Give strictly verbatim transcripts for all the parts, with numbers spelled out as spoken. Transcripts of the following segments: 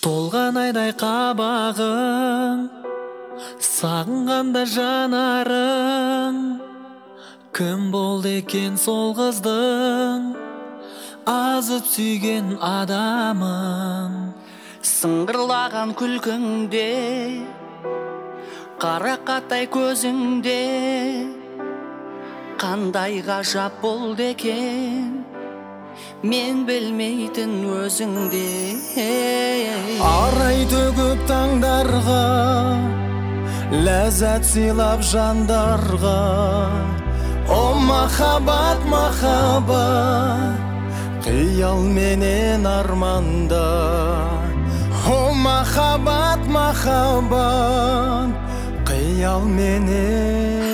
Толған айдай қабағың, сағынғанда жанарың. Кім болды екен сол қыздың, азып сүйген адамын? Сыңғырлаған күлкіңде, қарақатай көзіңде, қандай ғажап болды екен, мен білмейтін өзіңде. Арай төгіп таңдарға, ләззат сыйлап жандарға. О махаббат, махаббат, қиял менен арманда. О махаббат, махаббат, қиял менен.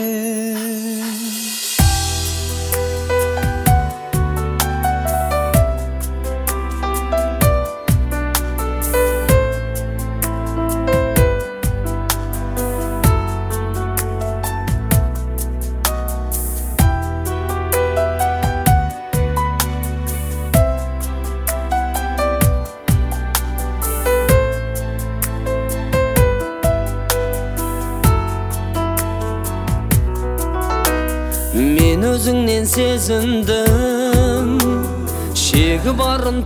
Мен өзіңнен сезіндім, шегі барын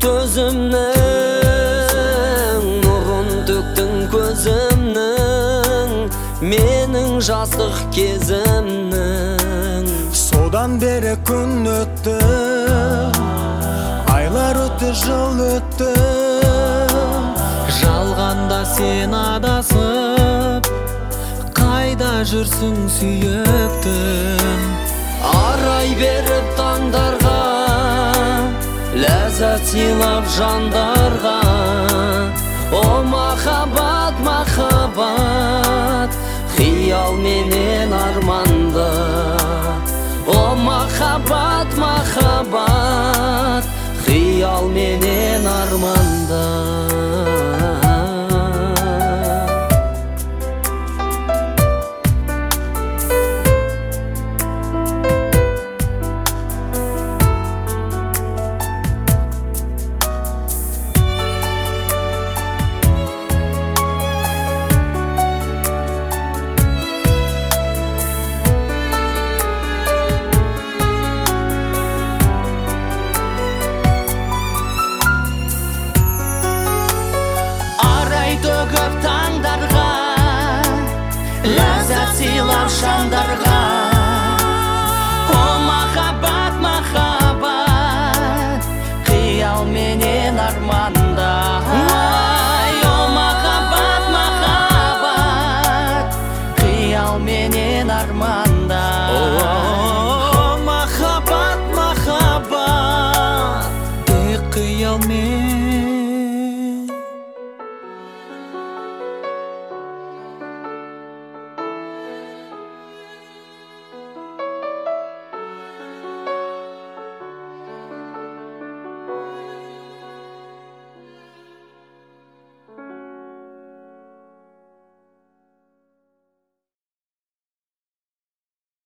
төзімнің, нұрын төктің көзімнің, менің жастық кезімнің. Содан бері күн өтті, айлар өтті, жыл өтті. Жалғанда сен адасып, қайда жүрсің сүйіктім? Арай беріп таңдарға, ләззат сыйлап жандарға. О махаббат, махаббат, қиял менен арманда. О махаббат, махаббат, қиял менен арманда. Төгіп таңдарға, ләззат сыйлап жандарға. О махаббат, махаббат, қиял менен арман.